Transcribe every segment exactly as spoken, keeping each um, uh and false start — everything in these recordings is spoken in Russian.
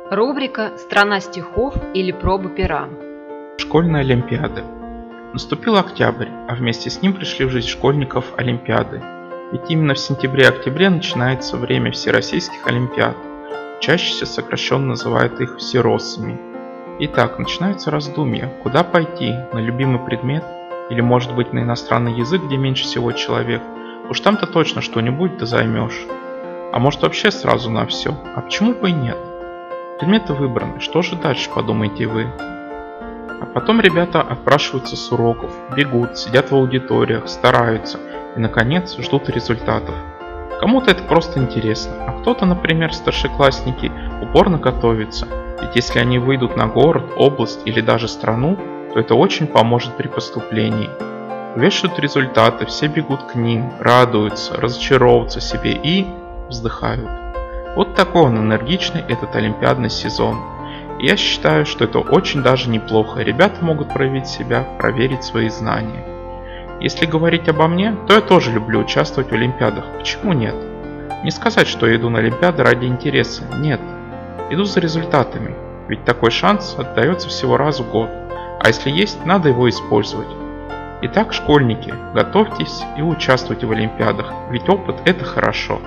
Рубрика «Страна стихов» или «Проба пера». Школьные олимпиады. Наступил октябрь, а вместе с ним пришли в жизнь школьников олимпиады. Ведь именно в сентябре-октябре начинается время всероссийских олимпиад. Чаще всего сокращенно называют их всероссами. Итак, начинаются раздумья, куда пойти, на любимый предмет или может быть на иностранный язык, где меньше всего человек. Уж там-то точно что-нибудь да займешь. А может вообще сразу на все, а почему бы и нет? Предметы выбраны, что же дальше, подумаете вы? А потом ребята отпрашиваются с уроков, бегут, сидят в аудиториях, стараются и, наконец, ждут результатов. Кому-то это просто интересно, а кто-то, например, старшеклассники, упорно готовится, ведь если они выйдут на город, область или даже страну, то это очень поможет при поступлении. Вешают результаты, все бегут к ним, радуются, разочаровываются себе и вздыхают. Вот такой он энергичный этот олимпиадный сезон. И я считаю, что это очень даже неплохо. Ребята могут проявить себя, проверить свои знания. Если говорить обо мне, то я тоже люблю участвовать в олимпиадах. Почему нет? Не сказать, что я иду на олимпиады ради интереса. Нет. Иду за результатами. Ведь такой шанс отдается всего раз в год. А если есть, надо его использовать. Итак, школьники, готовьтесь и участвуйте в олимпиадах. Ведь опыт – это хорошо.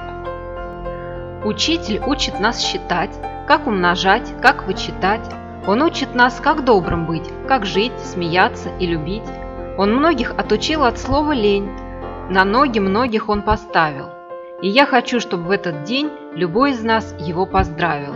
Учитель учит нас считать, как умножать, как вычитать. Он учит нас, как добрым быть, как жить, смеяться и любить. Он многих отучил от слова лень. На ноги многих он поставил. И я хочу, чтобы в этот день любой из нас его поздравил.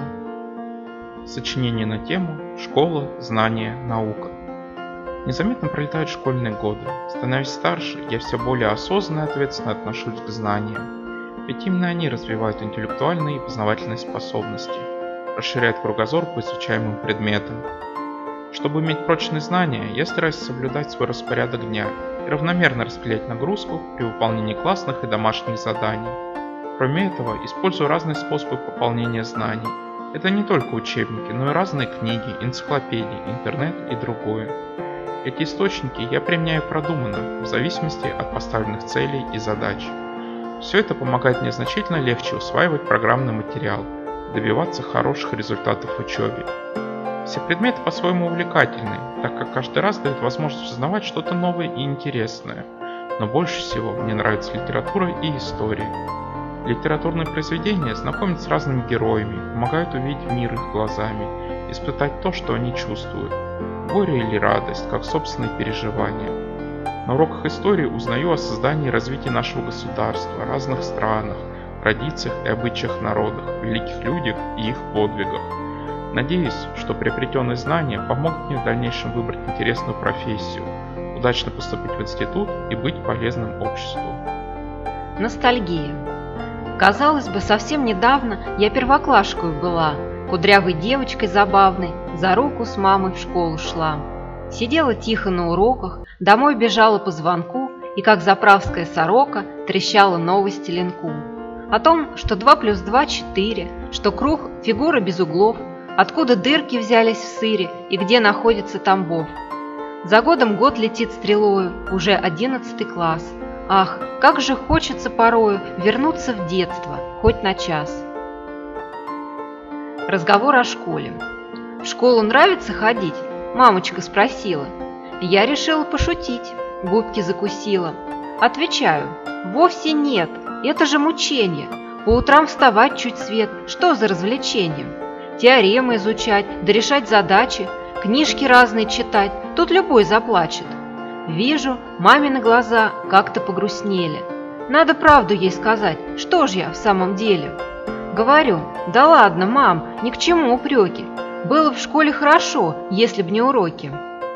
Сочинение на тему «Школа, знания, наука». Незаметно пролетают школьные годы. Становясь старше, я все более осознанно и ответственно отношусь к знаниям. Ведь именно они развивают интеллектуальные и познавательные способности, расширяют кругозор по изучаемым предметам. Чтобы иметь прочные знания, я стараюсь соблюдать свой распорядок дня и равномерно распределять нагрузку при выполнении классных и домашних заданий. Кроме этого, использую разные способы пополнения знаний. Это не только учебники, но и разные книги, энциклопедии, интернет и другое. Эти источники я применяю продуманно, в зависимости от поставленных целей и задач. Все это помогает мне значительно легче усваивать программный материал, добиваться хороших результатов в учебе. Все предметы по-своему увлекательны, так как каждый раз дает возможность узнавать что-то новое и интересное. Но больше всего мне нравится литература и история. Литературные произведения знакомят с разными героями, помогают увидеть мир их глазами, испытать то, что они чувствуют, горе или радость, как собственные переживания. На уроках истории узнаю о создании и развитии нашего государства, разных странах, традициях и обычаях народов, великих людях и их подвигах. Надеюсь, что приобретенные знания помогут мне в дальнейшем выбрать интересную профессию, удачно поступить в институт и быть полезным обществу. Ностальгия. Казалось бы, совсем недавно я первоклашкой была, кудрявой девочкой забавной, за руку с мамой в школу шла. Сидела тихо на уроках, домой бежала по звонку и, как заправская сорока, трещала новости ленку. О том, что два плюс два – четыре, что круг – фигура без углов, откуда дырки взялись в сыре и где находится Тамбов. За годом год летит стрелою, уже одиннадцатый класс. Ах, как же хочется порою вернуться в детство, хоть на час. Разговор о школе. В школу нравится ходить? Мамочка спросила. Я решила пошутить, губки закусила. Отвечаю, вовсе нет, это же мучение. По утрам вставать чуть свет, что за развлечение? Теоремы изучать, да решать задачи, книжки разные читать, тут любой заплачет. Вижу, мамины глаза как-то погрустнели. Надо правду ей сказать, что ж я в самом деле? Говорю, да ладно, мам, ни к чему упреки. Было в школе хорошо, если б не уроки.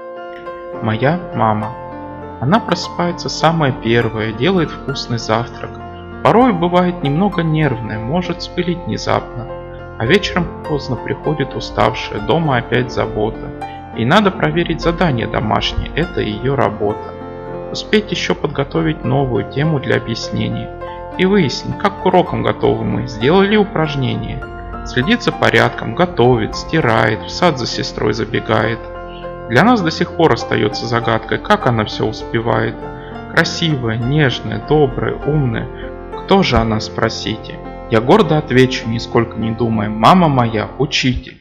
Моя мама. Она просыпается самая первая, делает вкусный завтрак. Порой бывает немного нервная, может вспылить внезапно. А вечером поздно приходит уставшая, дома опять забота. И надо проверить задание домашнее, это ее работа. Успеть еще подготовить новую тему для объяснения. И выяснить, как к урокам готовы мы, сделали упражнение. Следит за порядком, готовит, стирает, в сад за сестрой забегает. Для нас до сих пор остается загадкой, как она все успевает. Красивая, нежная, добрая, умная. Кто же она, спросите? Я гордо отвечу, нисколько не думая, мама моя, учитель.